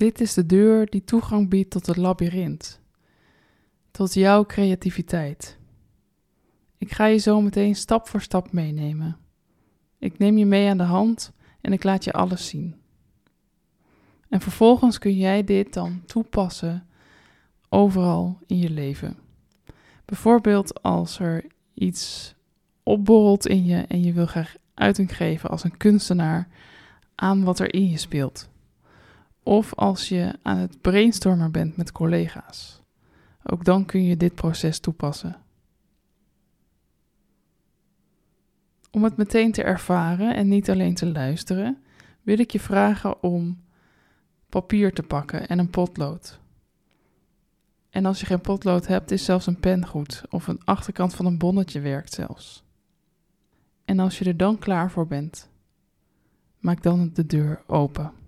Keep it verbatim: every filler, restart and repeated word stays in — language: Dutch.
Dit is de deur die toegang biedt tot het labyrint, tot jouw creativiteit. Ik ga je zo meteen stap voor stap meenemen. Ik neem je mee aan de hand en ik laat je alles zien. En vervolgens kun jij dit dan toepassen overal in je leven. Bijvoorbeeld als er iets opborrelt in je en je wil graag uiting geven als een kunstenaar aan wat er in je speelt. Of als je aan het brainstormen bent met collega's. Ook dan kun je dit proces toepassen. Om het meteen te ervaren en niet alleen te luisteren, wil ik je vragen om papier te pakken en een potlood. En als je geen potlood hebt, is zelfs een pen goed, of een achterkant van een bonnetje werkt zelfs. En als je er dan klaar voor bent, maak dan de deur open.